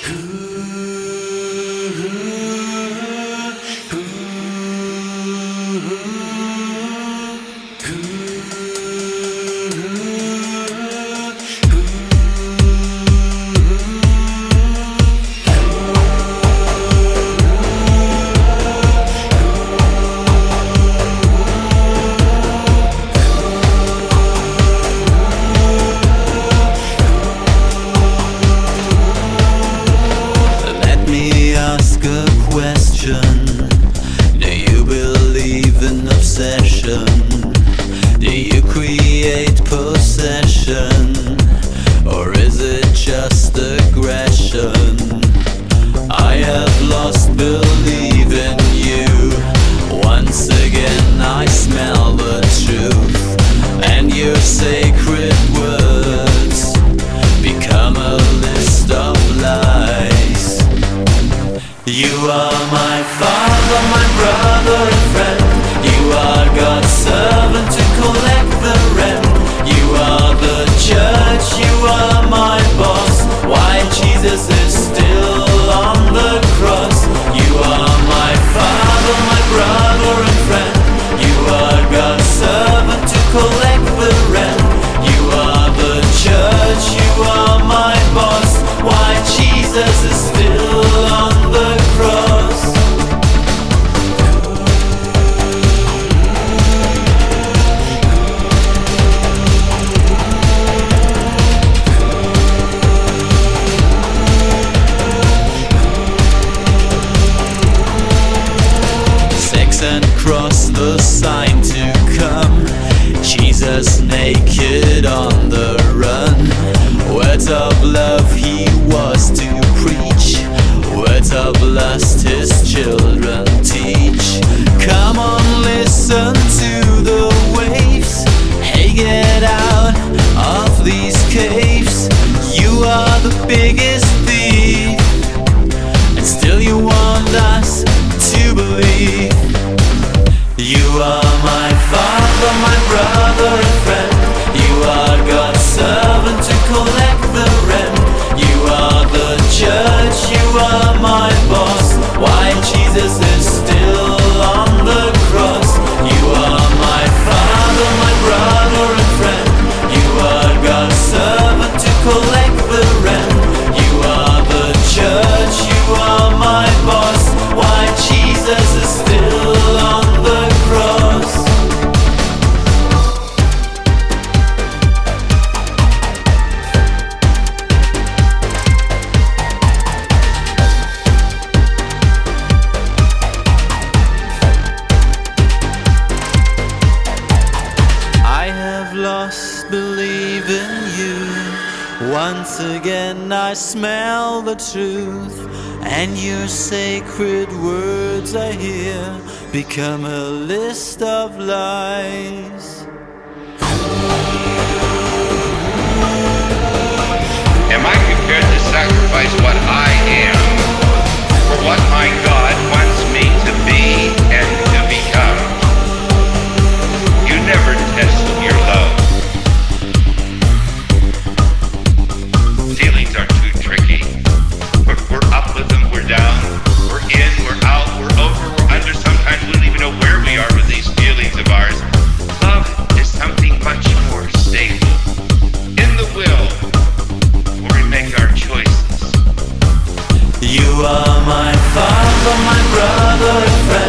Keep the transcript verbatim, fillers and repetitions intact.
Do you create possession, or is it just aggression? I have lost belief in you. Once again I smell the truth, and your sacred words become a list of lies. You are my father, my brother and friend. You are God's servant to collect the rent. You are the church, you are my boss. Why Jesus is still on the cross. You are my father, my brother and friend. You are God's servant to collect the rent. You are the church, you are my boss. Why Jesus is still on the cross. And cross the sign to come. Jesus naked on the run. Words of love he was to preach. Words of lust his children teach. Come on, listen to the waves. Hey, get out of these caves. You are the biggest thief, and still you want us to believe. You are my father, my brother and friend. You are God's servant to collect the rent. You are the church, you are my boss. Why Jesus is still on the cross. You are my father, my brother and friend. You are God's servant to collect the rent. You are the church, you are my boss. Why Jesus is still on the cross. I have lost belief in you. Once again I smell the truth, and your sacred words I hear become a list of lies. Am I prepared to sacrifice what I am for what my God wants me to be and to become? You never test your love. Feelings are too tricky. We're, we're up with them, we're down, we're in, we're out, we're over, we're under. Sometimes we don't even know where we are with these feelings of ours. Love is something much more stable. In the will, where we make our choices. You are my father, my brother and friend.